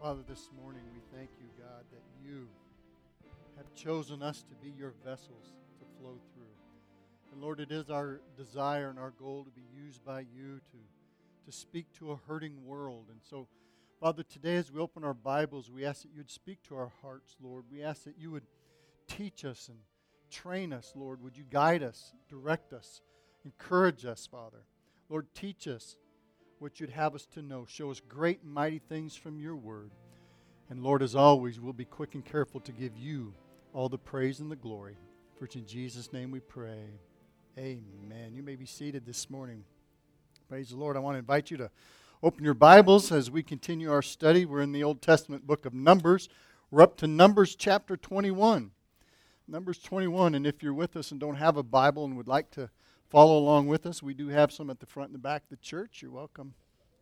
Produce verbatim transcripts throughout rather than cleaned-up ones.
Father, this morning we thank you, God, that you have chosen us to be your vessels to flow through. And Lord, it is our desire and our goal to be used by you to, to speak to a hurting world. And so, Father, today as we open our Bibles, we ask that you'd speak to our hearts, Lord. We ask that you would teach us and train us, Lord. Would you guide us, direct us, encourage us, Father. Lord, teach us what you'd have us to know. Show us great and mighty things from your word. And Lord, as always, we'll be quick and careful to give you all the praise and the glory. For it's in Jesus' name we pray. Amen. You may be seated this morning. Praise the Lord. I want to invite you to open your Bibles as we continue our study. We're in the Old Testament book of Numbers. We're up to Numbers chapter twenty-one. Numbers twenty-one. And if you're with us and don't have a Bible and would like to follow along with us, we do have some at the front and the back of the church. You're welcome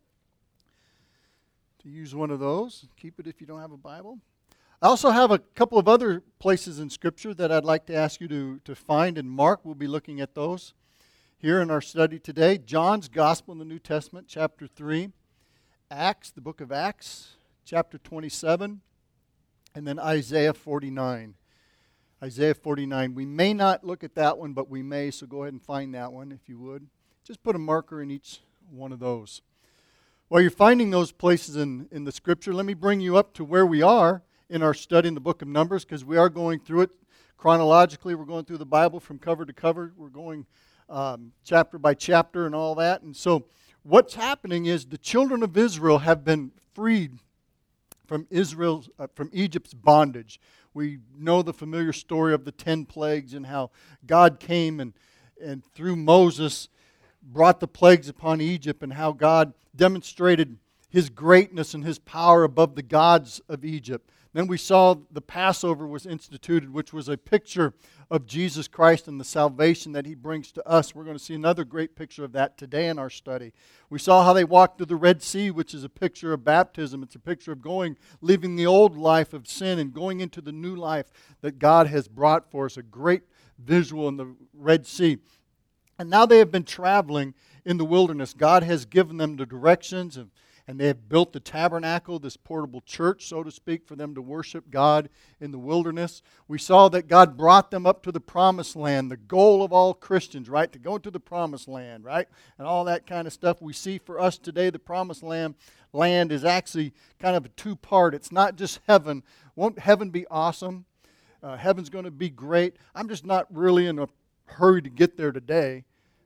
to use one of those. Keep it if you don't have a Bible. I also have a couple of other places in Scripture that I'd like to ask you to, to find and mark. We'll be looking at those here in our study today. John's Gospel in the New Testament, chapter three. Acts, the book of Acts, chapter twenty-seven. And then Isaiah forty-nine. Isaiah forty-nine. We may not look at that one, but we may, so go ahead and find that one if you would. Just put a marker in each one of those. While you're finding those places in, in the Scripture, let me bring you up to where we are in our study in the book of Numbers, because we are going through it chronologically. We're going through the Bible from cover to cover. We're going um, chapter by chapter and all that. And so what's happening is the children of Israel have been freed from Israel's uh, from Egypt's bondage. We know the familiar story of the ten plagues and how God came and, and through Moses brought the plagues upon Egypt, and how God demonstrated his greatness and his power above the gods of Egypt. Then we saw the Passover was instituted, which was a picture of Jesus Christ and the salvation that he brings to us. We're going to see another great picture of that today in our study. We saw how they walked through the Red Sea, which is a picture of baptism. It's a picture of going, leaving the old life of sin and going into the new life that God has brought for us. A great visual in the Red Sea. And now they have been traveling in the wilderness. God has given them the directions, and, and they have built the tabernacle, this portable church, so to speak, for them to worship God in the wilderness. We saw that God brought them up to the promised land, the goal of all Christians, right? To go into the promised land, right? And all that kind of stuff. We see for us today the promised land, land is actually kind of a two-part. It's not just heaven. Won't heaven be awesome? Uh, heaven's going to be great. I'm just not really in a hurry to get there today.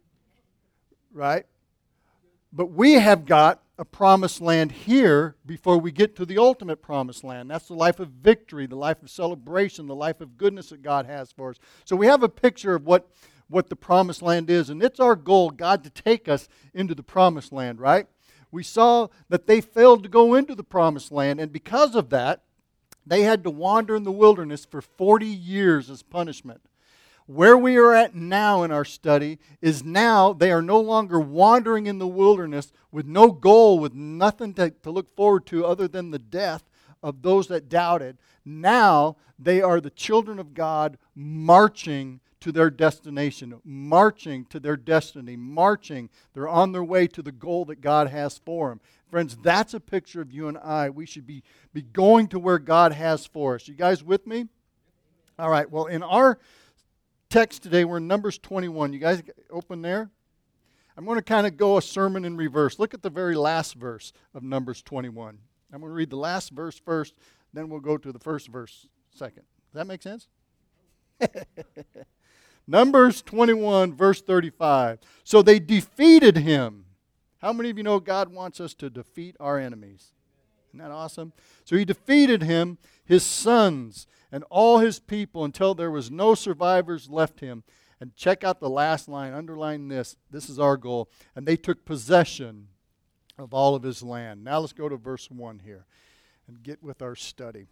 Right? But we have got a promised land here before we get to the ultimate promised land. That's the life of victory, the life of celebration, the life of goodness that God has for us. So we have a picture of what, what the promised land is, and it's our goal, God, to take us into the promised land, right? We saw that they failed to go into the promised land, and because of that, they had to wander in the wilderness for forty years as punishment. Where we are at now in our study is now they are no longer wandering in the wilderness with no goal, with nothing to, to look forward to other than the death of those that doubted. Now they are the children of God marching to their destination, marching to their destiny, marching. They're on their way to the goal that God has for them. Friends, that's a picture of you and I. We should be, be going to where God has for us. You guys with me? All right, well, in our text today, we're in Numbers twenty-one. You guys open there? I'm going to kind of go a sermon in reverse. Look at the very last verse of Numbers twenty-one. I'm going to read the last verse first, then we'll go to the first verse second. Does that make sense? Numbers twenty-one, verse thirty-five. So they defeated him. How many of you know God wants us to defeat our enemies? Isn't that awesome? So he defeated him, his sons, and all his people until there was no survivors left him. And check out the last line. Underline this. This is our goal. And they took possession of all of his land. Now let's go to verse one here and get with our study.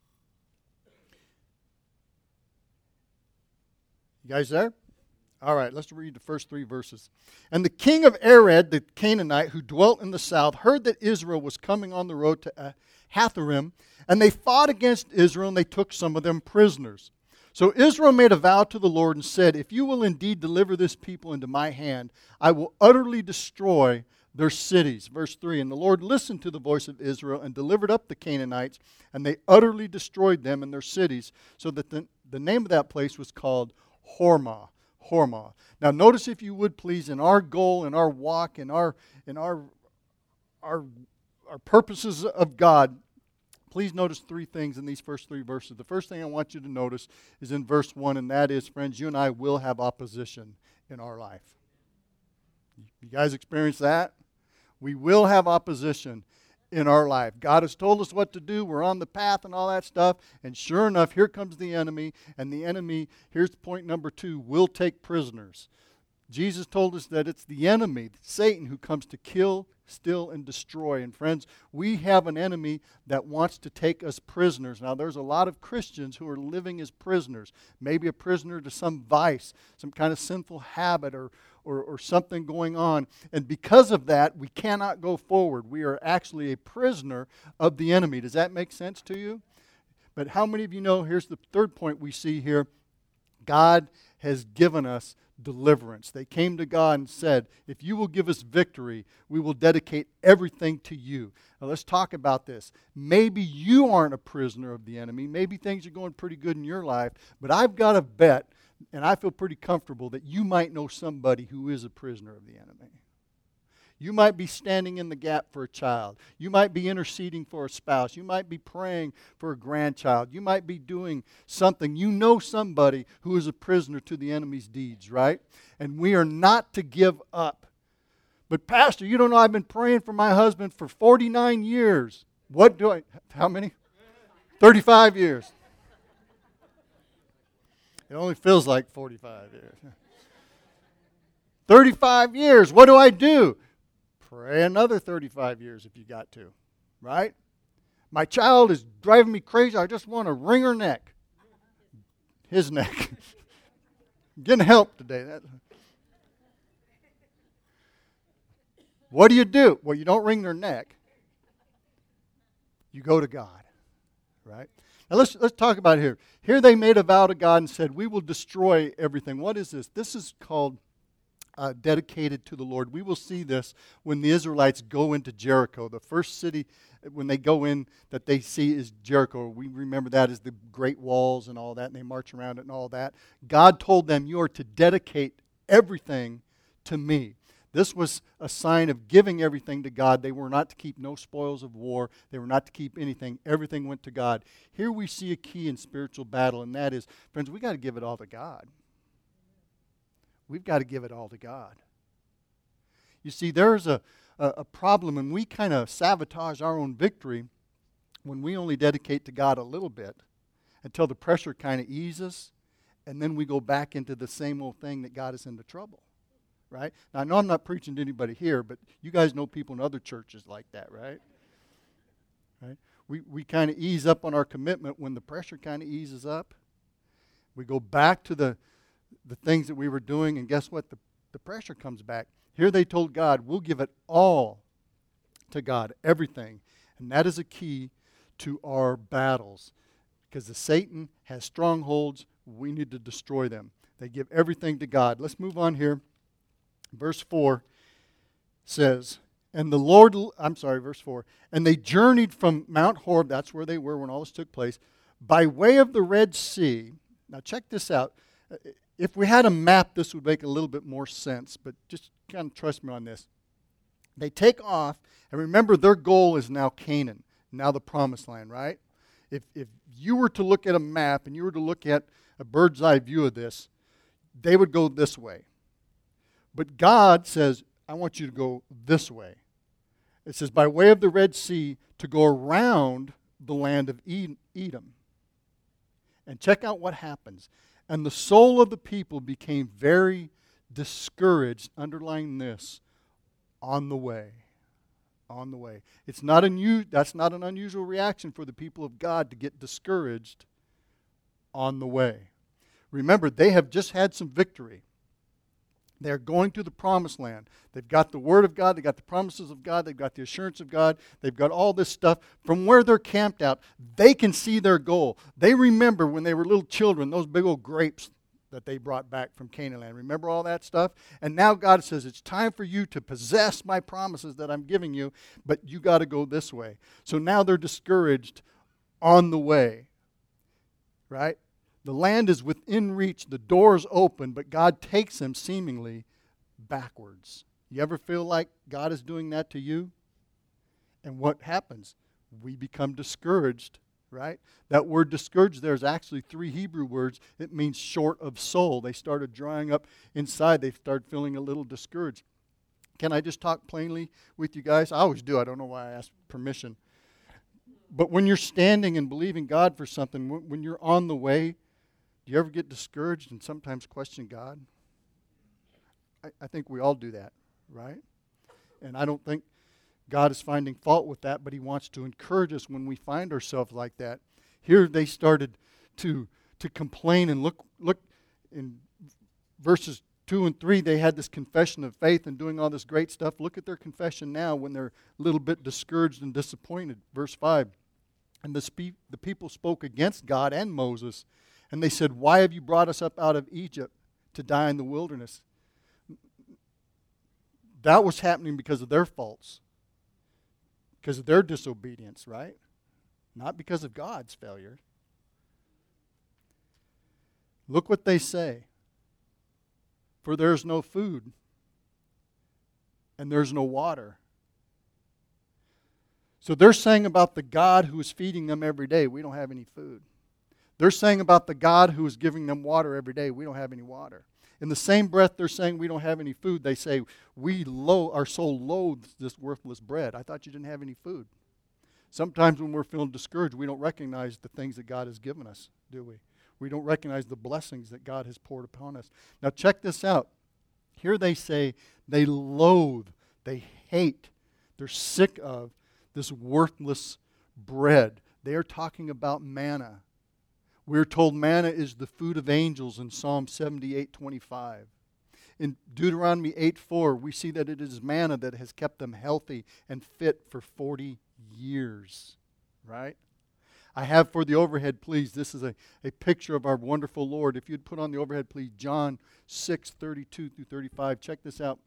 You guys there? All right, let's read the first three verses. And the king of Arad, the Canaanite, who dwelt in the south, heard that Israel was coming on the road to uh, Hatharim, and they fought against Israel, and they took some of them prisoners. So Israel made a vow to the Lord and said, if you will indeed deliver this people into my hand, I will utterly destroy their cities. Verse three, and the Lord listened to the voice of Israel and delivered up the Canaanites, and they utterly destroyed them and their cities, so that the, the name of that place was called Hormah. Hormah. Now notice, if you would please, in our goal, in our walk, in our in our our our purposes of God, please notice three things in these first three verses. The first thing I want you to notice is in verse one, and that is, friends, you and I will have opposition in our life. You guys experience that? We will have opposition in our life. God has told us what to do. We're on the path and all that stuff. And sure enough, here comes the enemy. And the enemy, here's point number two, will take prisoners. Jesus told us that it's the enemy, Satan, who comes to kill, steal, and destroy. And friends, we have an enemy that wants to take us prisoners. Now, there's a lot of Christians who are living as prisoners. Maybe a prisoner to some vice, some kind of sinful habit, or Or, or something going on. And because of that, we cannot go forward. We are actually a prisoner of the enemy. Does that make sense to you? But how many of you know, here's the third point we see here, God has given us deliverance. They came to God and said, if you will give us victory, we will dedicate everything to you. Now let's talk about this. Maybe you aren't a prisoner of the enemy. Maybe things are going pretty good in your life, but I've got a bet, and I feel pretty comfortable that you might know somebody who is a prisoner of the enemy. You might be standing in the gap for a child. You might be interceding for a spouse. You might be praying for a grandchild. You might be doing something. You know somebody who is a prisoner to the enemy's deeds, right? And we are not to give up. But Pastor, you don't know, I've been praying for my husband for forty-nine years. What do I, how many? thirty-five years. It only feels like forty-five years. thirty-five years. What do I do? Pray another thirty-five years if you got to. Right? My child is driving me crazy. I just want to wring her neck. His neck. I'm getting help today. That, what do you do? Well, you don't wring their neck. You go to God. Right? Now let's let's talk about it here. Here they made a vow to God and said, we will destroy everything. What is this? This is called uh, dedicated to the Lord. We will see this when the Israelites go into Jericho. The first city, when they go in, that they see is Jericho. We remember that as the great walls and all that, and they march around it and all that. God told them, you are to dedicate everything to me. This was a sign of giving everything to God. They were not to keep no spoils of war. They were not to keep anything. Everything went to God. Here we see a key in spiritual battle, and that is, friends, we got to give it all to God. We've got to give it all to God. You see, there's a, a, a problem, and we kind of sabotage our own victory when we only dedicate to God a little bit until the pressure kind of eases, and then we go back into the same old thing that got us into trouble. Right? Now, I know I'm not preaching to anybody here, but you guys know people in other churches like that, right? Right? We we kind of ease up on our commitment when the pressure kind of eases up. We go back to the the things that we were doing, and guess what? The, the pressure comes back. Here they told God, we'll give it all to God, everything. And that is a key to our battles. Because the Satan has strongholds, we need to destroy them. They give everything to God. Let's move on here. Verse four says, and the Lord, I'm sorry, verse four, and they journeyed from Mount Horeb, that's where they were when all this took place, by way of the Red Sea. Now check this out. If we had a map, this would make a little bit more sense, but just kind of trust me on this. They take off, and remember their goal is now Canaan, now the promised land, right? If, if you were to look at a map and you were to look at a bird's eye view of this, they would go this way. But God says, I want you to go this way. It says, by way of the Red Sea, to go around the land of Edom. And check out what happens. And the soul of the people became very discouraged, underlying this, on the way. On the way. It's not unu- that's not an unusual reaction for the people of God to get discouraged on the way. Remember, they have just had some victory. They're going to the promised land. They've got the Word of God. They've got the promises of God. They've got the assurance of God. They've got all this stuff. From where they're camped out, they can see their goal. They remember when they were little children, those big old grapes that they brought back from Canaan land. Remember all that stuff? And now God says, it's time for you to possess my promises that I'm giving you, but you got to go this way. So now they're discouraged on the way, right? The land is within reach, the door's open, but God takes them seemingly backwards. You ever feel like God is doing that to you? And what happens? We become discouraged, right? That word discouraged there is actually three Hebrew words. It means short of soul. They started drying up inside. They started feeling a little discouraged. Can I just talk plainly with you guys? I always do. I don't know why I ask permission. But when you're standing and believing God for something, when you're on the way, do you ever get discouraged and sometimes question God? I, I think we all do that, right? And I don't think God is finding fault with that, but he wants to encourage us when we find ourselves like that. Here they started to to complain, and look look in verses two and three, they had this confession of faith and doing all this great stuff. Look at their confession now when they're a little bit discouraged and disappointed. Verse five, and the, spe- the people spoke against God and Moses, and they said, why have you brought us up out of Egypt to die in the wilderness? That was happening because of their faults. Because of their disobedience, right? Not because of God's failure. Look what they say. For there is no food, and there's no water. So they're saying about the God who is feeding them every day, we don't have any food. They're saying about the God who is giving them water every day, we don't have any water. In the same breath they're saying we don't have any food, they say, we lo- our soul loathes this worthless bread. I thought you didn't have any food. Sometimes when we're feeling discouraged, we don't recognize the things that God has given us, do we? We don't recognize the blessings that God has poured upon us. Now check this out. Here they say they loathe, they hate, they're sick of this worthless bread. They are talking about manna. We're told manna is the food of angels in Psalm seventy-eight twenty-five. In Deuteronomy eight four, we see that it is manna that has kept them healthy and fit for forty years. Right? I have for the overhead, please, this is a, a picture of our wonderful Lord. If you'd put on the overhead, please, John six thirty-two through thirty-five. Check this out.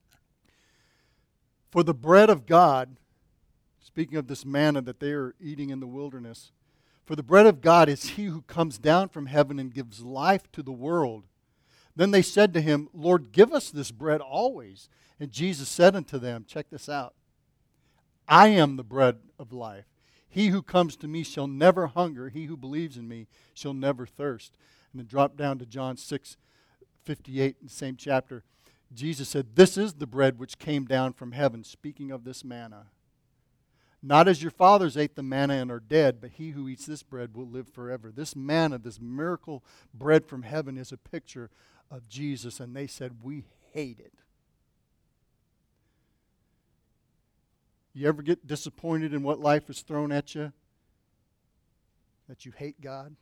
For the bread of God, speaking of this manna that they are eating in the wilderness, for the bread of God is he who comes down from heaven and gives life to the world. Then they said to him, Lord, give us this bread always. And Jesus said unto them, check this out, I am the bread of life. He who comes to me shall never hunger. He who believes in me shall never thirst. And then drop down to John six fifty-eight in the same chapter. Jesus said, this is the bread which came down from heaven, speaking of this manna. Not as your fathers ate the manna and are dead, but he who eats this bread will live forever. This manna, this miracle bread from heaven, is a picture of Jesus. And they said, we hate it. You ever get disappointed in what life has thrown at you? That you hate God?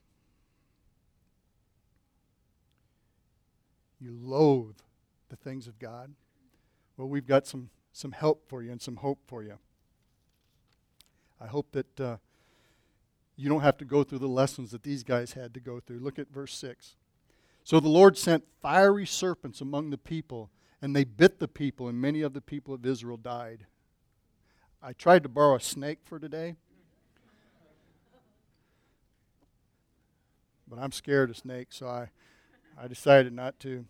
You loathe the things of God? Well, we've got some, some help for you and some hope for you. I hope that uh, you don't have to go through the lessons that these guys had to go through. Look at verse six. So the Lord sent fiery serpents among the people, and they bit the people, and many of the people of Israel died. I tried to borrow a snake for today, but I'm scared of snakes, so I, I decided not to.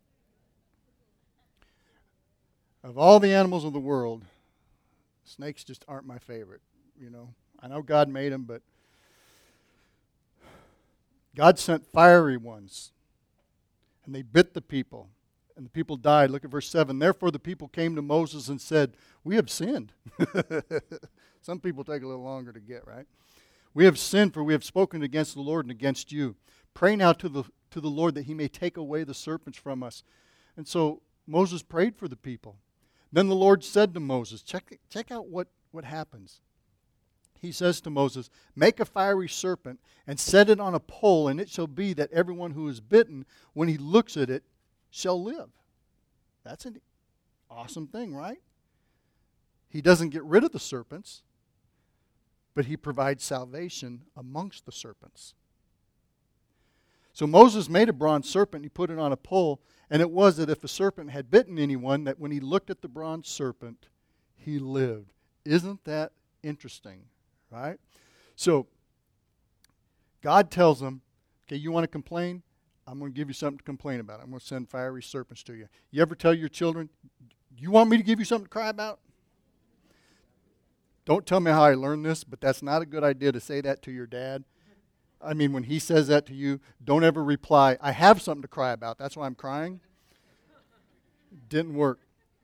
Of all the animals of the world, snakes just aren't my favorite. You know, I know God made them, but God sent fiery ones, and they bit the people, and the people died. Look at verse seven. Therefore the people came to Moses and said, we have sinned. Some people take a little longer to get, right? We have sinned, for we have spoken against the Lord and against you. Pray now to the to the Lord that he may take away the serpents from us. And so Moses prayed for the people. Then the Lord said to Moses, check, check out what, what happens. He says to Moses, make a fiery serpent and set it on a pole, and it shall be that everyone who is bitten, when he looks at it, shall live. That's an awesome thing, right? He doesn't get rid of the serpents, but he provides salvation amongst the serpents. So Moses made a bronze serpent, and he put it on a pole, and it was that if a serpent had bitten anyone, that when he looked at the bronze serpent, he lived. Isn't that interesting, right? So God tells them, okay, you want to complain? I'm going to give you something to complain about. I'm going to send fiery serpents to you. You ever tell your children, you want me to give you something to cry about? Don't tell me how I learned this, but that's not a good idea to say that to your dad. I mean, when he says that to you, don't ever reply, I have something to cry about. That's why I'm crying. Didn't work.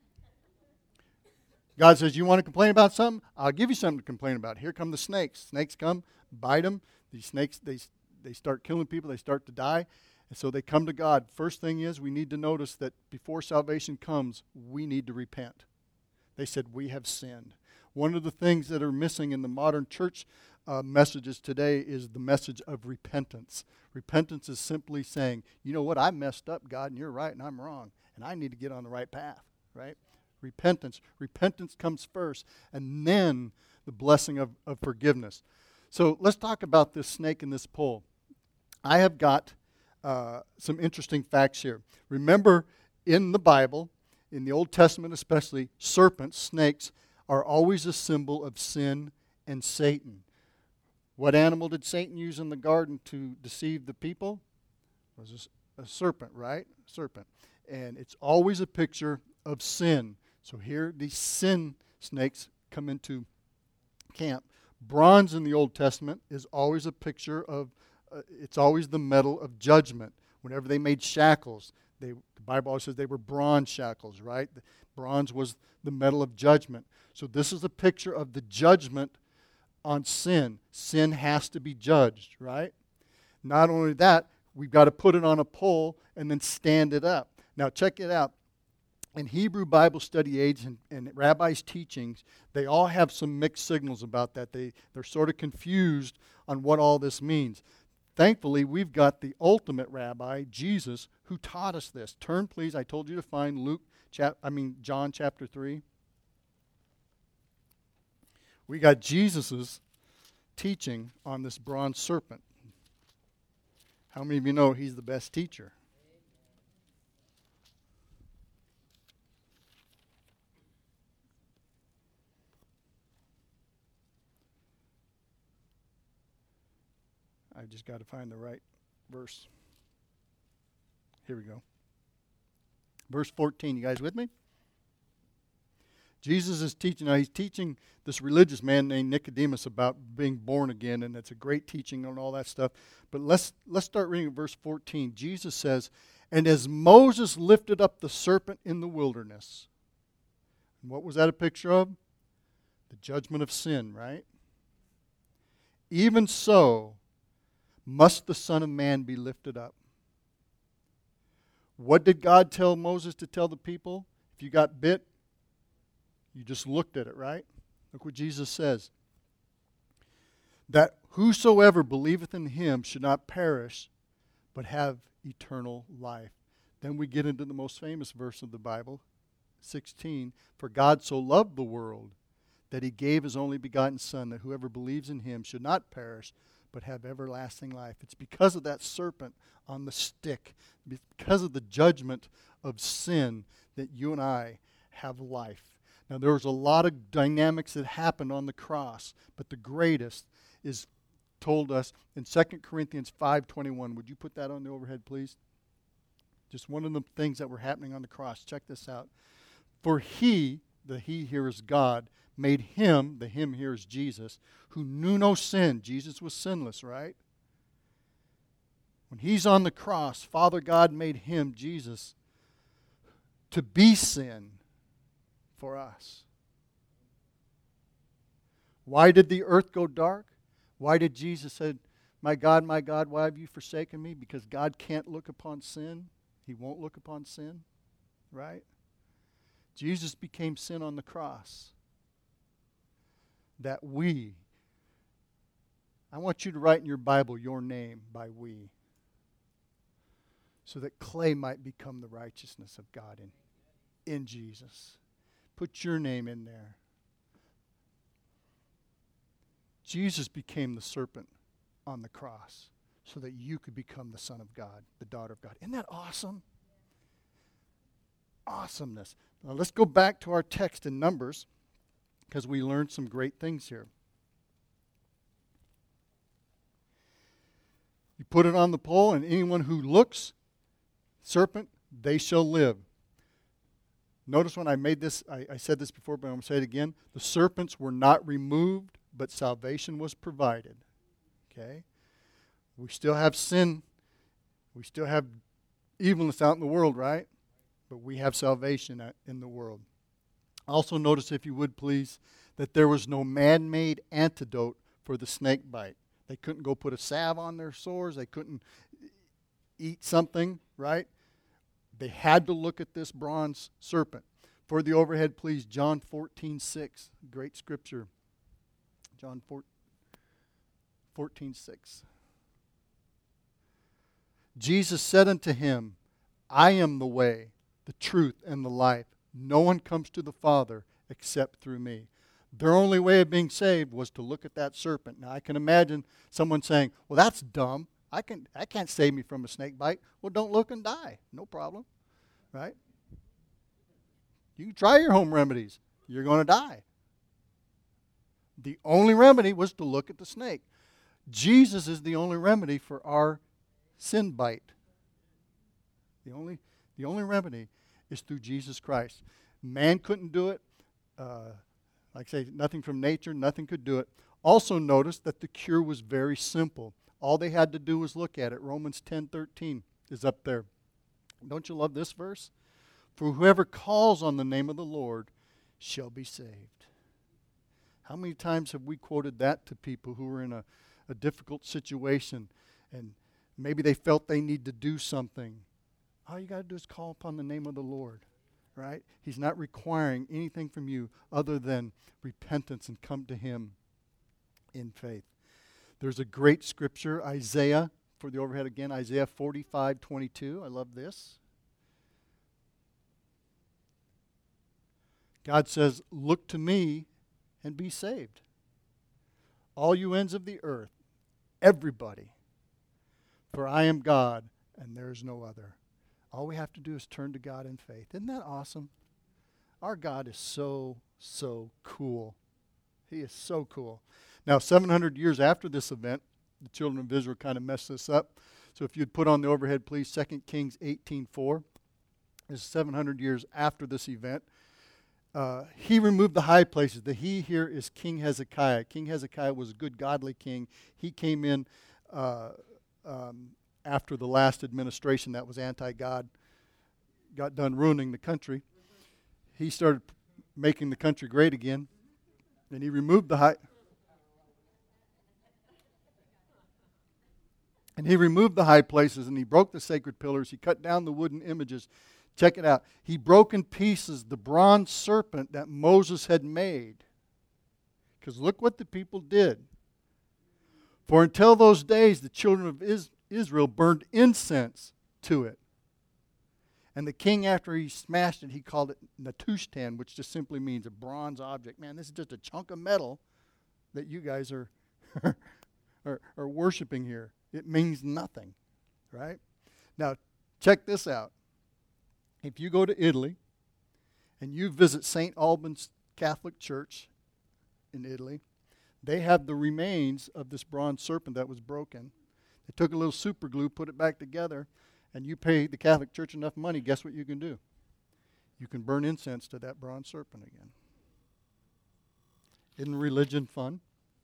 God says, you want to complain about something? I'll give you something to complain about. Here come the snakes. Snakes come, bite them. These snakes, they, they start killing people. They start to die. And so they come to God. First thing is, we need to notice that before salvation comes, we need to repent. They said, we have sinned. One of the things that are missing in the modern church uh, messages today is the message of repentance. Repentance is simply saying, you know what, I messed up, God, and you're right, and I'm wrong, and I need to get on the right path, right? Repentance. Repentance comes first, and then the blessing of, of forgiveness. So let's talk about this snake in this pole. I have got uh, some interesting facts here. Remember, in the Bible, in the Old Testament especially, serpents, snakes, are always a symbol of sin and Satan. What animal did Satan use in the garden to deceive the people? It was a, a serpent, right? Serpent. And it's always a picture of sin. So here these sin snakes come into camp. Bronze in the Old Testament is always a picture of, uh, it's always the metal of judgment. Whenever they made shackles, they, the Bible always says they were bronze shackles, right? The bronze was the metal of judgment. So this is a picture of the judgment on sin. Sin has to be judged, right? Not only that, we've got to put it on a pole and then stand it up. Now check it out. In Hebrew Bible study aids and, and rabbis' teachings, they all have some mixed signals about that. They, they're sort of confused on what all this means. Thankfully, we've got the ultimate rabbi, Jesus, who taught us this. Turn, please. I told you to find Luke, chap- I mean John chapter three. We got Jesus' teaching on this bronze serpent. How many of you know he's the best teacher? I just got to find the right verse. Here we go. Verse fourteen. You guys with me? Jesus is teaching. Now he's teaching this religious man named Nicodemus about being born again, and it's a great teaching on all that stuff. But let's let's start reading at verse fourteen. Jesus says, "And as Moses lifted up the serpent in the wilderness," and what was that a picture of? The judgment of sin, right? "Even so must the Son of Man be lifted up." What did God tell Moses to tell the people? If you got bit, you just looked at it, right? Look what Jesus says. "That whosoever believeth in him should not perish, but have eternal life." Then we get into the most famous verse of the Bible, sixteen. "For God so loved the world that he gave his only begotten Son, that whoever believes in him should not perish, but have everlasting life." It's because of that serpent on the stick, because of the judgment of sin, that you and I have life. Now, there was a lot of dynamics that happened on the cross, but the greatest is told us in Second Corinthians five twenty-one. Would you put that on the overhead, please? Just one of the things that were happening on the cross. Check this out. "For he," the he here is God, "made him," the him here is Jesus, "who knew no sin." Jesus was sinless, right? When he's on the cross, Father God made him, Jesus, to be sin for us. Why did the earth go dark? Why did Jesus say, "My God, my God, why have you forsaken me?" Because God can't look upon sin. He won't look upon sin, right? Jesus became sin on the cross. That we, I want you to write in your Bible your name by we, so that clay might become the righteousness of God in, in Jesus. Put your name in there. Jesus became the serpent on the cross so that you could become the son of God, the daughter of God. Isn't that awesome? Awesomeness. Now let's go back to our text in Numbers, because we learned some great things here. You put it on the pole, and anyone who looks, serpent, they shall live. Notice when I made this, I, I said this before, but I'm going to say it again. The serpents were not removed, but salvation was provided. Okay? We still have sin. We still have evilness out in the world, right? But we have salvation in the world. Also notice, if you would please, that there was no man-made antidote for the snake bite. They couldn't go put a salve on their sores. They couldn't eat something, right? They had to look at this bronze serpent. For the overhead, please, John fourteen six. Great scripture. John fourteen six. Jesus said unto him, I am the way, the truth, and the life. No one comes to the Father except through me. Their only way of being saved was to look at that serpent. Now, I can imagine someone saying, well, that's dumb. I can, I can't save me from a snake bite. Well, don't look and die. No problem. Right? You can try your home remedies. You're going to die. The only remedy was to look at the snake. Jesus is the only remedy for our sin bite. The only, the only remedy is through Jesus Christ. Man couldn't do it. Uh, like I say, nothing from nature, nothing could do it. Also notice that the cure was very simple. All they had to do was look at it. Romans ten thirteen is up there. Don't you love this verse? For whoever calls on the name of the Lord shall be saved. How many times have we quoted that to people who are in a, a difficult situation and maybe they felt they need to do something? All you got to do is call upon the name of the Lord, right? He's not requiring anything from you other than repentance and come to Him in faith. There's a great scripture, Isaiah, for the overhead again, Isaiah forty-five twenty-two. I love this. God says, look to me and be saved. All you ends of the earth, everybody. For I am God and there is no other. All we have to do is turn to God in faith. Isn't that awesome? Our God is so, so cool. He is so cool. Now, seven hundred years after this event, the children of Israel kind of messed this up. So if you'd put on the overhead, please, Second Kings eighteen four. This is seven hundred years after this event. Uh, he removed the high places. The he here is King Hezekiah. King Hezekiah was a good, godly king. He came in uh, um, after the last administration that was anti-God got done ruining the country. He started p- making the country great again. And he removed the high... And he removed the high places, and he broke the sacred pillars. He cut down the wooden images. Check it out. He broke in pieces the bronze serpent that Moses had made. Because look what the people did. For until those days, the children of Is- Israel burned incense to it. And the king, after he smashed it, he called it Nehushtan, which just simply means a bronze object. Man, this is just a chunk of metal that you guys are, are, are worshiping here. It means nothing, right? Now, check this out. If you go to Italy and you visit Saint Albans Catholic Church in Italy, they have the remains of this bronze serpent that was broken. They took a little super glue, put it back together, and you pay the Catholic Church enough money, guess what you can do? You can burn incense to that bronze serpent again. Isn't religion fun?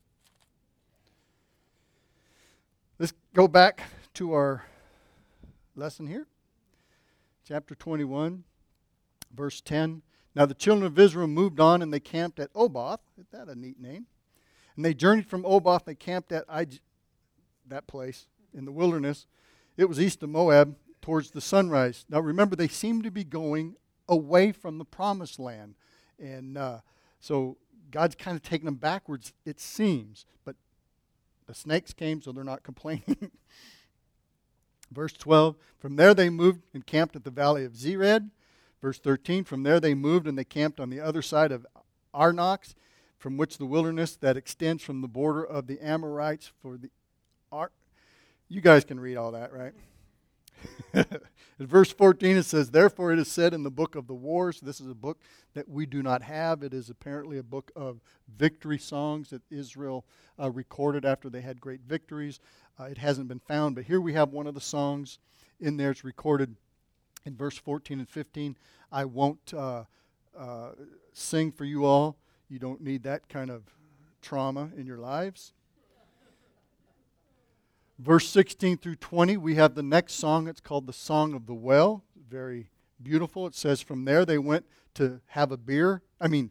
Let's go back to our lesson here. Chapter twenty-one, verse ten. Now the children of Israel moved on, and they camped at Oboth. Isn't that a neat name? And they journeyed from Oboth. They camped at Ij- that place in the wilderness. It was east of Moab, towards the sunrise. Now remember, they seemed to be going away from the promised land. And uh, so God's kind of taking them backwards, it seems. But the snakes came, so they're not complaining. Verse twelve, from there they moved and camped at the valley of Zered. Verse thirteen, from there they moved and they camped on the other side of Arnox, from which the wilderness that extends from the border of the Amorites for the Ar- You guys can read all that, right? In verse fourteen, it says, "Therefore it is said in the book of the wars," this is a book that we do not have. It is apparently a book of victory songs that Israel uh, recorded after they had great victories. Uh, it hasn't been found, but here we have one of the songs in there. It's recorded in verse fourteen and fifteen. I won't uh, uh, sing for you all. You don't need that kind of trauma in your lives. Verse sixteen through twenty, we have the next song. It's called the Song of the Well. Very beautiful. It says, from there they went to have a beer. I mean,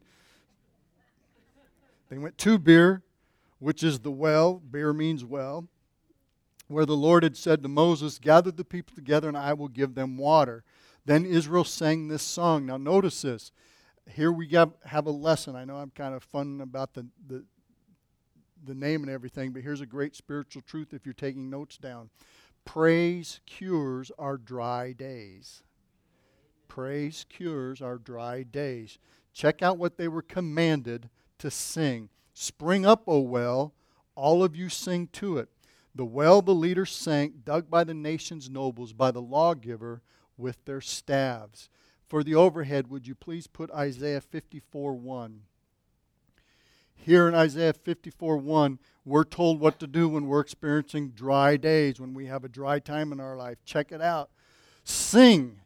they went to beer, which is the well. Beer means well. Where the Lord had said to Moses, gather the people together and I will give them water. Then Israel sang this song. Now notice this. Here we have, have a lesson. I know I'm kind of fun about the, the the name and everything, but here's a great spiritual truth if you're taking notes down. Praise cures our dry days. Praise cures our dry days. Check out what they were commanded to sing. Spring up, O well, all of you sing to it. The well the leaders sank, dug by the nation's nobles, by the lawgiver with their staves. For the overhead, would you please put Isaiah fifty-four one. Here in Isaiah fifty-four one, we're told what to do when we're experiencing dry days, when we have a dry time in our life. Check it out. Sing,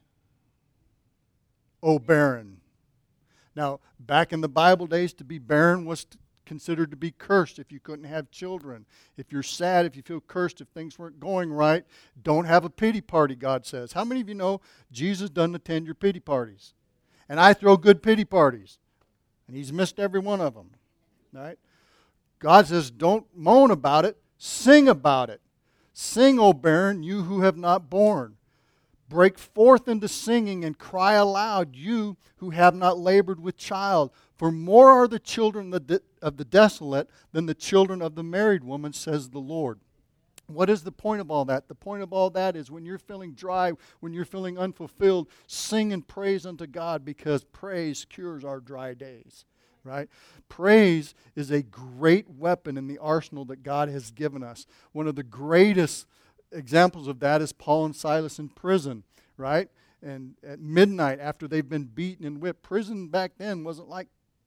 O barren. Now, back in the Bible days, to be barren was considered to be cursed if you couldn't have children. If you're sad, if you feel cursed, if things weren't going right, don't have a pity party, God says. How many of you know Jesus doesn't attend your pity parties? And I throw good pity parties. And He's missed every one of them. Right? God says, don't moan about it, sing about it. Sing, O barren, you who have not borne. Break forth into singing and cry aloud, you who have not labored with child. For more are the children of the, of the desolate than the children of the married woman, says the Lord. What is the point of all that? The point of all that is when you're feeling dry, when you're feeling unfulfilled, sing and praise unto God, because praise cures our dry days. Right? Praise is a great weapon in the arsenal that God has given us. One of the greatest examples of that is Paul and Silas in prison, right? And at midnight after they've been beaten and whipped, prison back then wasn't like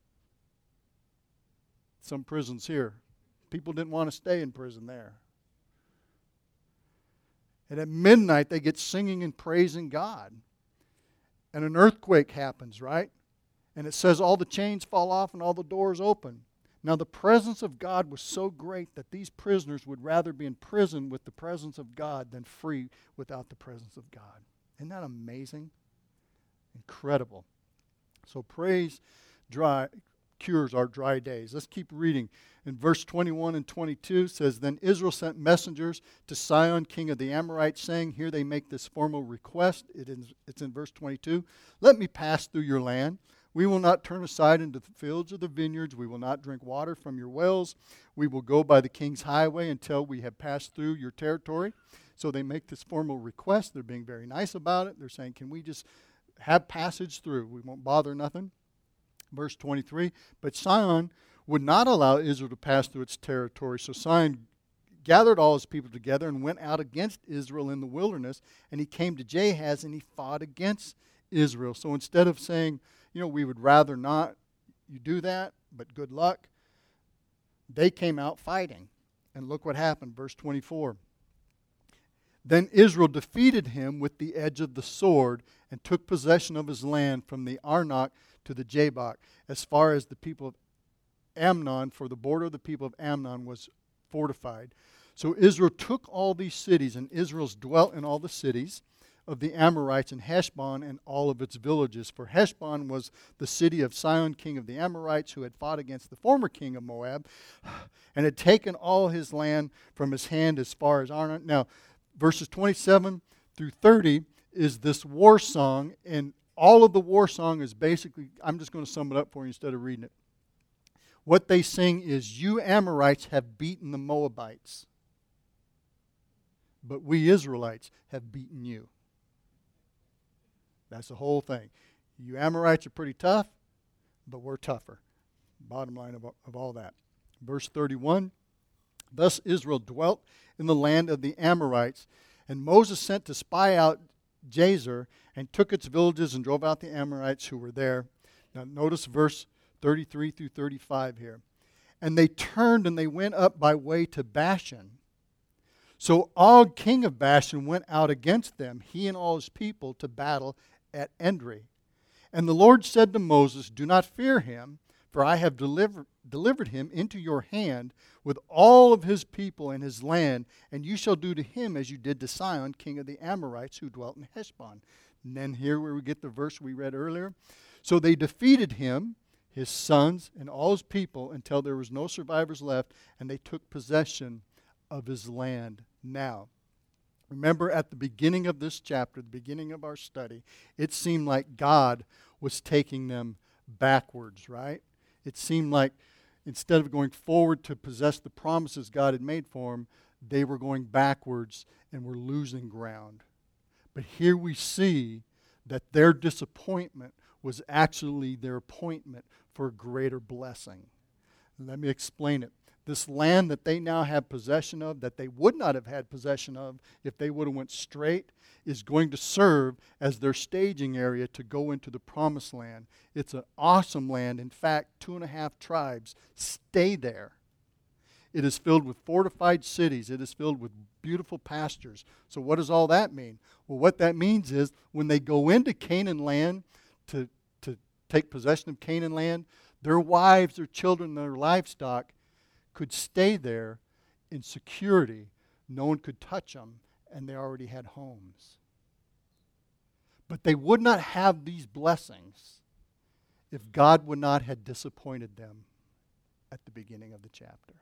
some prisons here. People didn't want to stay in prison there. And at midnight they get singing and praising God. And an earthquake happens, right? And it says all the chains fall off and all the doors open. Now the presence of God was so great that these prisoners would rather be in prison with the presence of God than free without the presence of God. Isn't that amazing? Incredible. So praise dry cures our dry days. Let's keep reading. In verse twenty-one and twenty-two says, Then Israel sent messengers to Sihon, king of the Amorites, saying, here they make this formal request. It is, it's in verse twenty-two. Let me pass through your land. We will not turn aside into the fields or the vineyards. We will not drink water from your wells. We will go by the king's highway until we have passed through your territory. So they make this formal request. They're being very nice about it. They're saying, can we just have passage through? We won't bother nothing. Verse twenty-three, but Sihon would not allow Israel to pass through its territory. So Sihon gathered all his people together and went out against Israel in the wilderness. And he came to Jahaz and he fought against Israel. So instead of saying, you know, we would rather not you do that, but good luck, they came out fighting. And look what happened, verse twenty-four. Then Israel defeated him with the edge of the sword and took possession of his land from the Arnach to the Jabbok, as far as the people of Ammon, for the border of the people of Ammon was fortified. So Israel took all these cities, and Israel's dwelt in all the cities of the Amorites and Heshbon and all of its villages. For Heshbon was the city of Sihon, king of the Amorites, who had fought against the former king of Moab, and had taken all his land from his hand as far as Arnon. Now, verses twenty-seven through thirty is this war song, and all of the war song is basically, I'm just going to sum it up for you instead of reading it. What they sing is, you Amorites have beaten the Moabites, but we Israelites have beaten you. That's the whole thing. You Amorites are pretty tough, but we're tougher. Bottom line of, of all that. Verse thirty-one, Thus Israel dwelt in the land of the Amorites, and Moses sent to spy out Jazer, and took its villages and drove out the Amorites who were there. Now notice verse thirty-three through thirty-five here. And they turned and they went up by way to Bashan. So Og, king of Bashan, went out against them, he and all his people, to battle at Endrei. And the Lord said to Moses, do not fear him, for I have deliver, delivered him into your hand with all of his people and his land, and you shall do to him as you did to Sihon, king of the Amorites, who dwelt in Heshbon. And then here where we get the verse we read earlier. So they defeated him, his sons, and all his people until there was no survivors left, and they took possession of his land. Now, remember at the beginning of this chapter, the beginning of our study, it seemed like God was taking them backwards, right? It seemed like instead of going forward to possess the promises God had made for them, they were going backwards and were losing ground. But here we see that their disappointment was actually their appointment for a greater blessing. Let me explain it. This land that they now have possession of, that they would not have had possession of if they would have went straight, is going to serve as their staging area to go into the promised land. It's an awesome land. In fact, two and a half tribes stay there. It is filled with fortified cities. It is filled with beautiful pastures. So what does all that mean? Well, what that means is when they go into Canaan land to, to take possession of Canaan land, their wives, their children, their livestock could stay there in security. No one could touch them, and they already had homes. But they would not have these blessings if God would not have disappointed them at the beginning of the chapter.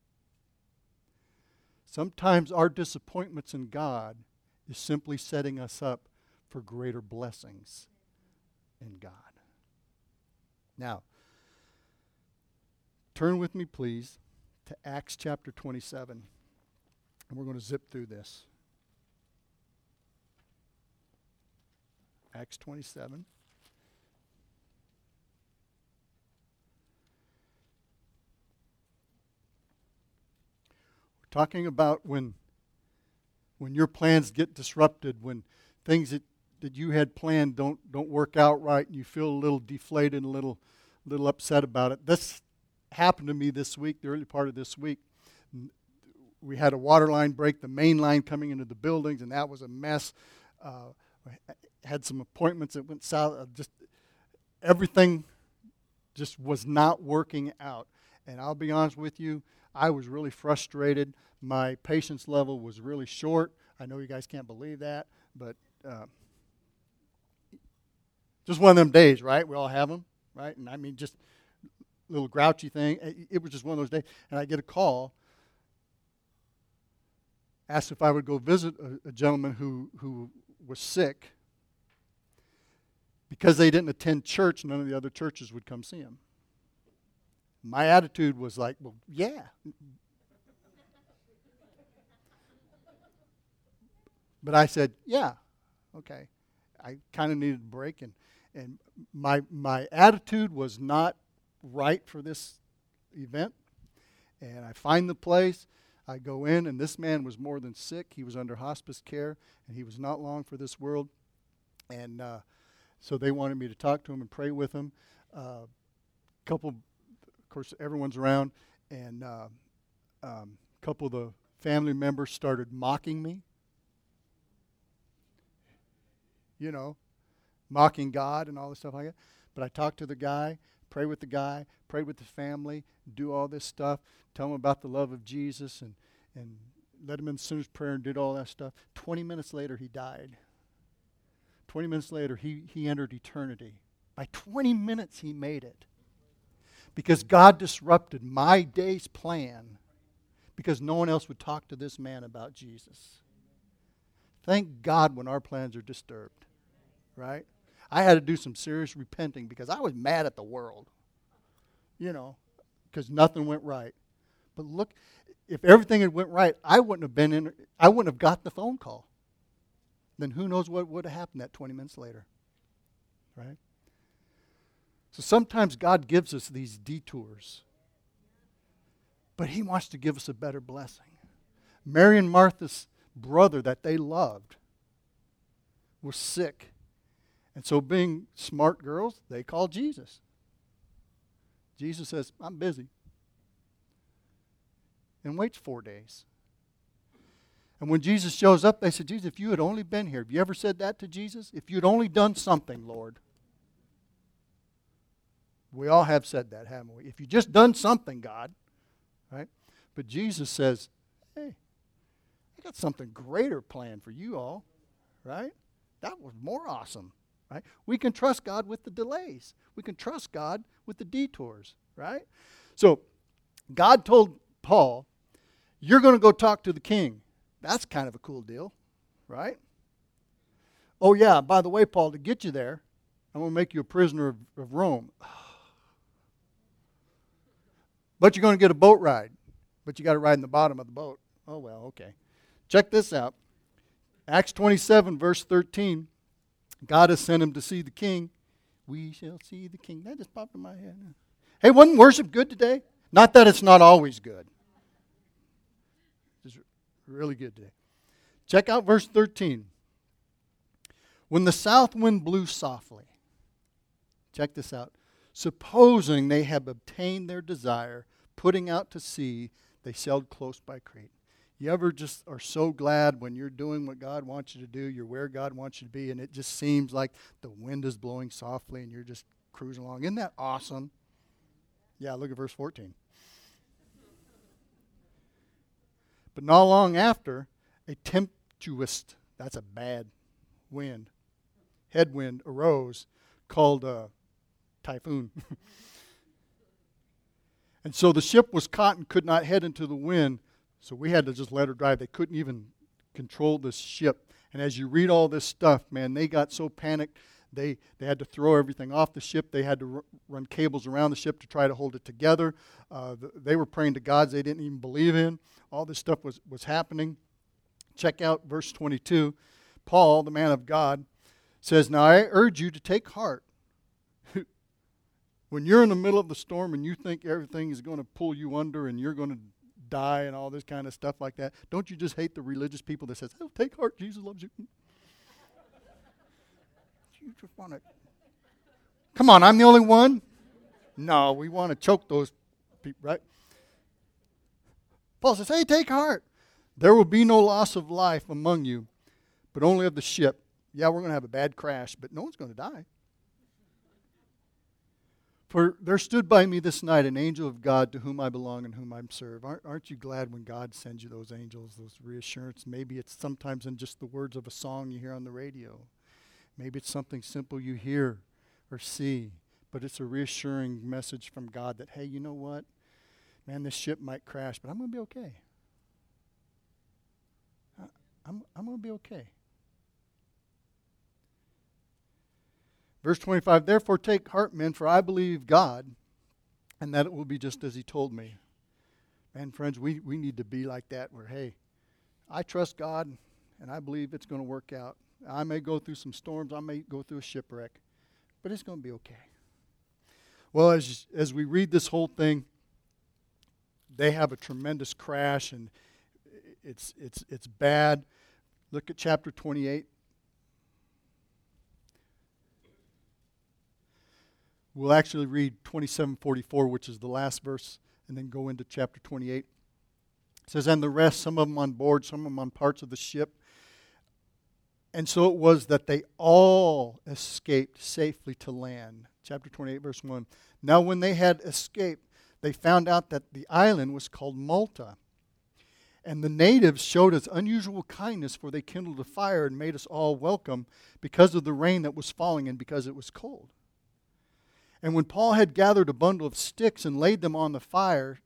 Sometimes our disappointments in God is simply setting us up for greater blessings in God. Now, turn with me, please, to Acts chapter twenty-seven. And we're going to zip through this. Acts twenty-seven. We're talking about when, when your plans get disrupted, when things that, that you had planned don't don't work out right, and you feel a little deflated, a little little upset about it. This happened to me this week, the early part of this week. We had a water line break, the main line coming into the buildings, and that was a mess. Uh, had some appointments that went south. Uh, just everything just was not working out. And I'll be honest with you, I was really frustrated. My patience level was really short. I know you guys can't believe that, but uh, just one of them days, right? We all have them, right? And I mean, just little grouchy thing. It was just one of those days. And I get a call, asked if I would go visit a, a gentleman who, who was sick. Because they didn't attend church, none of the other churches would come see him. My attitude was like, well, yeah. But I said, yeah, okay. I kind of needed a break, and, and my my attitude was not right for this event. And I find the place, I go in, and this man was more than sick. He was under hospice care, and he was not long for this world. And uh, so they wanted me to talk to him and pray with him. A uh, couple, of course, everyone's around, and a uh, um, couple of the family members started mocking me. You know, mocking God and all this stuff like that. But I talked to the guy, pray with the guy, pray with the family, do all this stuff, tell him about the love of Jesus, and, and led him in the sinner's prayer and did all that stuff. Twenty minutes later, he died. Twenty minutes later, he, he entered eternity. By twenty minutes, he made it. Because God disrupted my day's plan because no one else would talk to this man about Jesus. Thank God when our plans are disturbed, right? I had to do some serious repenting because I was mad at the world, you know, because nothing went right. But look, if everything had went right, I wouldn't have been in, I wouldn't have got the phone call. Then who knows what would have happened that twenty minutes later, right? So sometimes God gives us these detours But he wants to give us a better blessing. Mary and Martha's brother that they loved was sick. And so being smart girls, they called Jesus. Jesus says, I'm busy. And waits four days. And when Jesus shows up, they said, Jesus, if you had only been here, have you ever said that to Jesus? If you'd only done something, Lord. We all have said that, haven't we? If you just done something, God. Right? But Jesus says, hey, I got something greater planned for you all. Right? That was more awesome. Right? We can trust God with the delays. We can trust God with the detours. Right? So God told Paul, you're going to go talk to the king. That's kind of a cool deal, right? Oh, yeah, by the way, Paul, to get you there, I'm going to make you a prisoner of, of Rome. But you're going to get a boat ride. But you got to ride in the bottom of the boat. Oh, well, okay. Check this out. Acts twenty-seven, verse thirteen. God has sent him to see the king. We shall see the king. That just popped in my head. Hey, wasn't worship good today? Not that it's not always good. Really good today. Check out verse thirteen. When the south wind blew softly, check this out. Supposing they have obtained their desire, putting out to sea, they sailed close by Crete. You ever just are so glad when you're doing what God wants you to do, you're where God wants you to be, and it just seems like the wind is blowing softly and you're just cruising along. Isn't that awesome? Yeah, look at verse fourteen. But not long after, a tempestuous, that's a bad wind, headwind arose called a typhoon. And so the ship was caught and could not head into the wind, so we had to just let her drive. They couldn't even control this ship. And as you read all this stuff, man, they got so panicked, they, they had to throw everything off the ship. They had to r- run cables around the ship to try to hold it together. Uh, th- they were praying to gods they didn't even believe in. All this stuff was, was happening. Check out verse twenty-two. Paul, the man of God, says, now I urge you to take heart. When you're in the middle of the storm and you think everything is going to pull you under and you're going to die and all this kind of stuff like that, don't you just hate the religious people that says, oh, take heart, Jesus loves you. You just want to, come on, I'm the only one? No, we want to choke those people, right? Paul says, hey, take heart. There will be no loss of life among you, but only of the ship. Yeah, we're going to have a bad crash, but no one's going to die. For there stood by me this night an angel of God to whom I belong and whom I serve. Aren't, aren't you glad when God sends you those angels, those reassurance? Maybe it's sometimes in just the words of a song you hear on the radio. Maybe it's something simple you hear or see, but it's a reassuring message from God that, hey, you know what? Man, this ship might crash, but I'm going to be okay. I, I'm, I'm going to be okay. Verse twenty-five, therefore take heart, men, for I believe God, and that it will be just as he told me. Man, friends, we, we need to be like that where, hey, I trust God, and I believe it's going to work out. I may go through some storms. I may go through a shipwreck, but it's going to be okay. Well, as as we read this whole thing, they have a tremendous crash, and it's it's it's bad. Look at chapter twenty-eight. We'll actually read twenty-seven forty-four, which is the last verse, and then go into chapter twenty-eight. It says, and the rest, some of them on board, some of them on parts of the ship. And so it was that they all escaped safely to land. Chapter twenty-eight, verse one. Now when they had escaped, they found out that the island was called Malta. And the natives showed us unusual kindness, for they kindled a fire and made us all welcome because of the rain that was falling and because it was cold. And when Paul had gathered a bundle of sticks and laid them on the fire,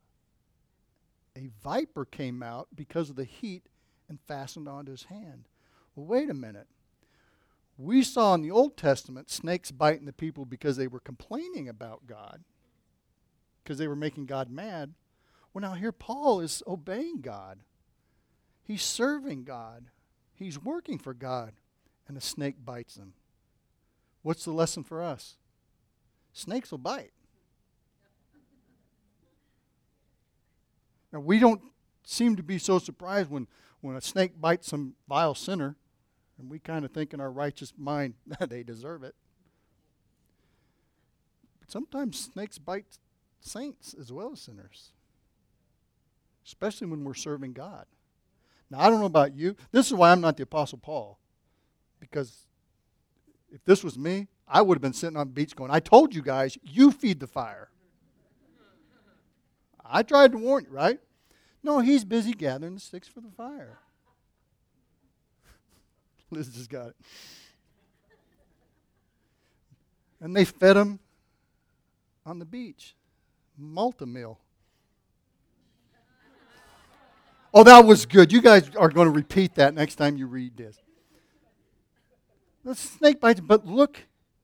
a viper came out because of the heat and fastened onto his hand. Well, wait a minute. We saw in the Old Testament snakes biting the people because they were complaining about God, because they were making God mad. Well, now here Paul is obeying God. He's serving God. He's working for God, and a snake bites him. What's the lesson for us? Snakes will bite. Now, we don't seem to be so surprised when, when a snake bites some vile sinner, and we kind of think in our righteous mind, they deserve it. But sometimes snakes bite saints as well as sinners, especially when we're serving God. Now, I don't know about you. This is why I'm not the Apostle Paul, because if this was me, I would have been sitting on the beach going, I told you guys, you feed the fire. I tried to warn you, right? No, he's busy gathering the sticks for the fire. Liz just got it. And they fed him on the beach. Malta meal. Oh, that was good. You guys are going to repeat that next time you read this. The snake bites, but look,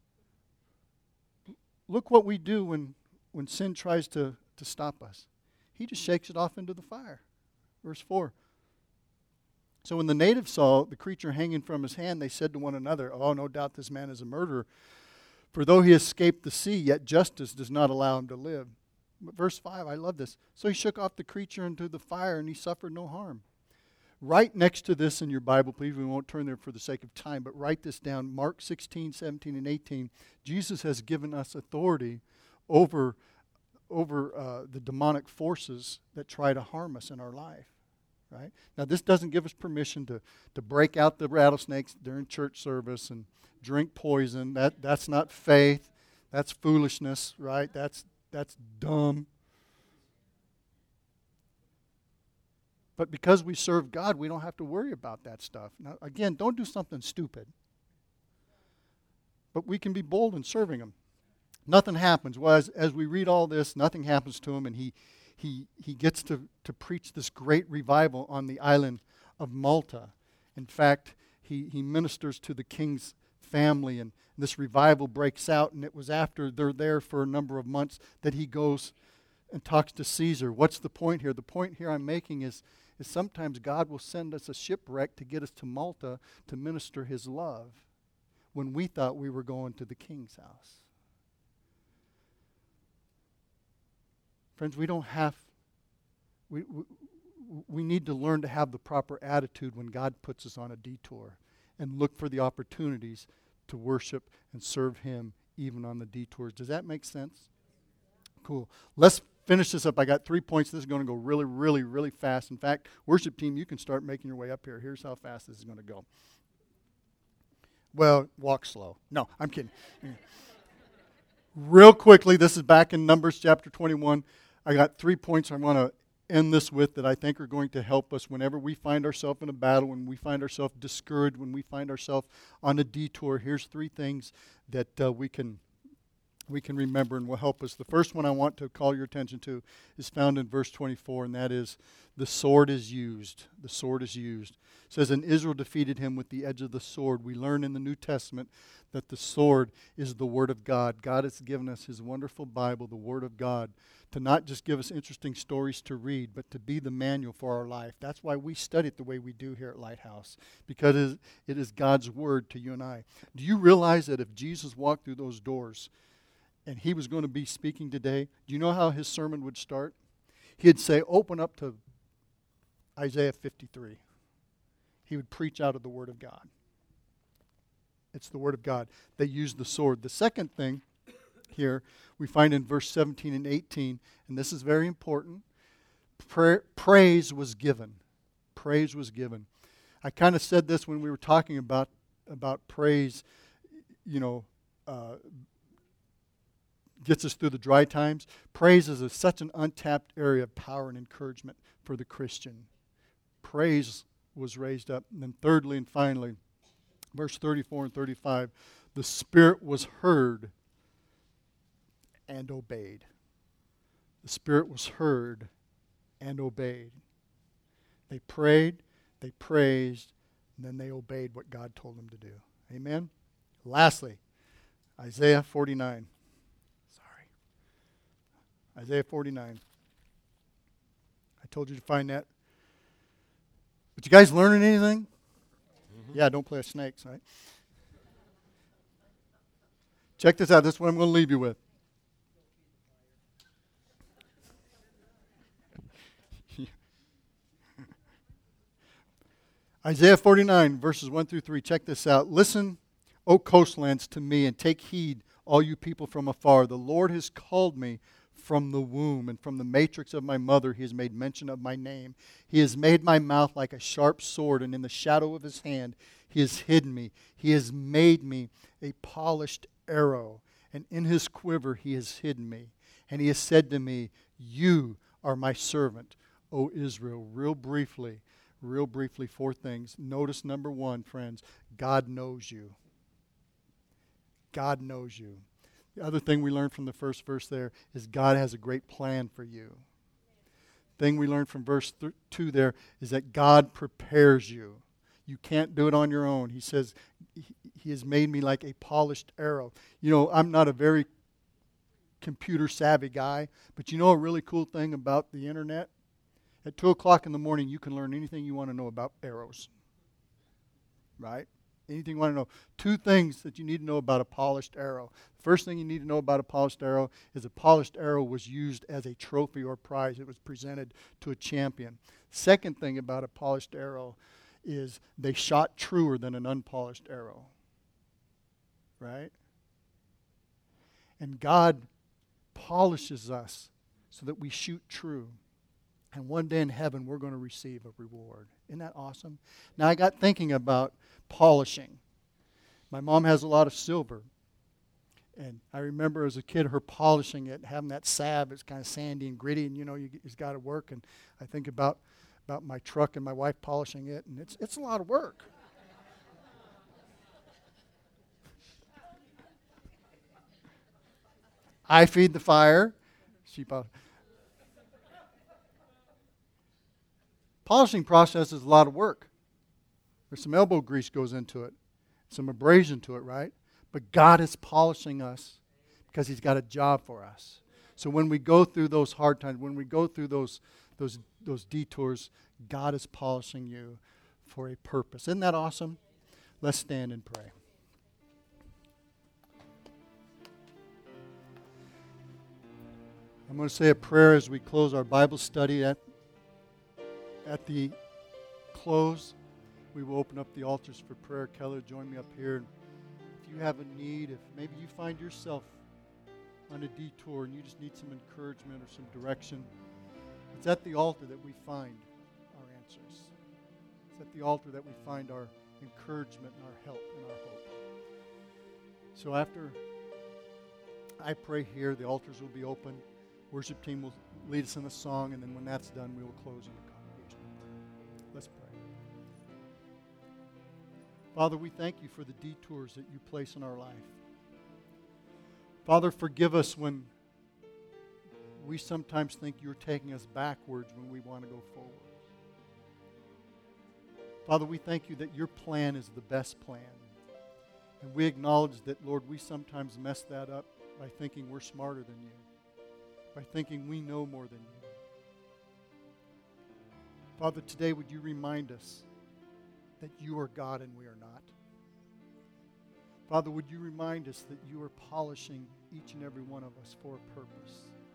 look what we do when, when sin tries to, to stop us. He just shakes it off into the fire. Verse four. So when the natives saw the creature hanging from his hand, they said to one another, oh, no doubt this man is a murderer. For though he escaped the sea, yet justice does not allow him to live. But verse five, I love this. So he shook off the creature into the fire, and he suffered no harm. Right next to this in your Bible, please, we won't turn there for the sake of time, but write this down. Mark sixteen, seventeen, and eighteen. Jesus has given us authority over, over uh, the demonic forces that try to harm us in our life. Right? Now, this doesn't give us permission to, to break out the rattlesnakes during church service and drink poison. That that's not faith. That's foolishness, right? That's that's dumb. But because we serve God, we don't have to worry about that stuff. Now, again, don't do something stupid. But we can be bold in serving Him. Nothing happens. Well, as, as we read all this, nothing happens to him, and he he he gets to, to preach this great revival on the island of Malta. In fact, he, he ministers to the king's family, and this revival breaks out, and it was after they're there for a number of months that he goes and talks to Caesar. What's the point here? The point here I'm making is, is sometimes God will send us a shipwreck to get us to Malta to minister His love when we thought we were going to the king's house. Friends, we don't have, we, we, we need to learn to have the proper attitude when God puts us on a detour and look for the opportunities to worship and serve Him even on the detours. Does that make sense? Cool. Let's finish this up. I got three points. This is going to go really, really, really fast. In fact, worship team, you can start making your way up here. Here's how fast this is going to go. Well, walk slow. No, I'm kidding. Real quickly, this is back in Numbers chapter twenty-one. I got three points I want to end this with that I think are going to help us whenever we find ourselves in a battle, when we find ourselves discouraged, when we find ourselves on a detour. Here's three things that uh, we can we can remember and will help us. The first one I want to call your attention to is found in verse twenty-four, and that is the sword is used. The sword is used. It says, and Israel defeated him with the edge of the sword. We learn in the New Testament that the sword is the Word of God. God has given us His wonderful Bible, the Word of God, to not just give us interesting stories to read, but to be the manual for our life. That's why we study it the way we do here at Lighthouse, because it is, it is God's Word to you and I. Do you realize that if Jesus walked through those doors and He was going to be speaking today, do you know how His sermon would start? He'd say, open up to Isaiah fifty-three. He would preach out of the Word of God. It's the Word of God. They used the sword. The second thing here we find in verse seventeen and eighteen, and this is very important. Pra- praise was given. Praise was given. I kind of said this when we were talking about, about praise, you know, uh, gets us through the dry times. Praise is a, such an untapped area of power and encouragement for the Christian. Praise was raised up. And then thirdly and finally, verse thirty-four and thirty-five, the Spirit was heard and obeyed. The Spirit was heard and obeyed. They prayed, they praised, and then they obeyed what God told them to do. Amen? Lastly, Isaiah forty-nine. Sorry. Isaiah forty-nine. I told you to find that. But you guys learning anything? Mm-hmm. Yeah, don't play with snakes, right? Check this out. This is what I'm going to leave you with. Isaiah forty-nine, verses one through three. Check this out. Listen, O coastlands, to me, and take heed, all you people from afar. The Lord has called me from the womb, and from the matrix of my mother he has made mention of my name. He has made my mouth like a sharp sword, and in the shadow of his hand he has hidden me. He has made me a polished arrow, and in his quiver he has hidden me. And he has said to me, you are my servant, O Israel. Real briefly, real briefly, four things. Notice number one, friends, God knows you. God knows you. The other thing we learned from the first verse there is God has a great plan for you. Thing we learned from verse th- two there is that God prepares you. You can't do it on your own. He says, he, he has made me like a polished arrow. You know, I'm not a very computer savvy guy, but you know a really cool thing about the internet? At two o'clock in the morning, you can learn anything you want to know about arrows. Right? Anything you want to know. Two things that you need to know about a polished arrow. The first thing you need to know about a polished arrow is a polished arrow was used as a trophy or prize. It was presented to a champion. Second thing about a polished arrow is they shot truer than an unpolished arrow. Right? And God polishes us so that we shoot true. And one day in heaven, we're going to receive a reward. Isn't that awesome? Now, I got thinking about polishing. My mom has a lot of silver. And I remember as a kid her polishing it, having that salve. It's kind of sandy and gritty, and you know, you, it's got to work. And I think about, about my truck and my wife polishing it, and it's, it's a lot of work. I feed the fire. She polishes. Polishing process is a lot of work. There's some elbow grease goes into it, some abrasion to it, right? But God is polishing us because he's got a job for us. So when we go through those hard times, when we go through those, those, those detours, God is polishing you for a purpose. Isn't that awesome? Let's stand and pray. I'm going to say a prayer as we close our Bible study. At, at the close, we will open up the altars for prayer. Keller, join me up here. If you have a need, if maybe you find yourself on a detour and you just need some encouragement or some direction, it's at the altar that we find our answers. It's at the altar that we find our encouragement and our help and our hope. So after I pray here, the altars will be open. Worship team will lead us in a song, and then when that's done, we will close in the congregation. Let's pray. Father, we thank you for the detours that you place in our life. Father, forgive us when we sometimes think you're taking us backwards when we want to go forward. Father, we thank you that your plan is the best plan. And we acknowledge that, Lord, we sometimes mess that up by thinking we're smarter than you, by thinking we know more than you. Father, today would you remind us that you are God and we are not. Father, would you remind us that you are polishing each and every one of us for a purpose.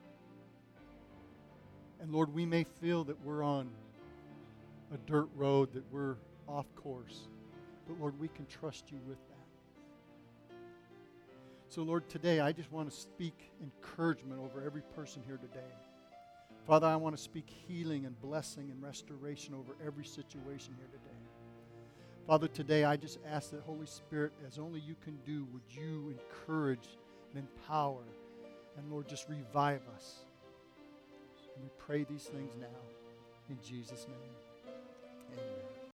And Lord, we may feel that we're on a dirt road, that we're off course, but Lord, we can trust you with that. So Lord, today I just want to speak encouragement over every person here today. Father, I want to speak healing and blessing and restoration over every situation here today. Father, today I just ask that Holy Spirit, as only you can do, would you encourage and empower and Lord, just revive us. And we pray these things now in Jesus' name.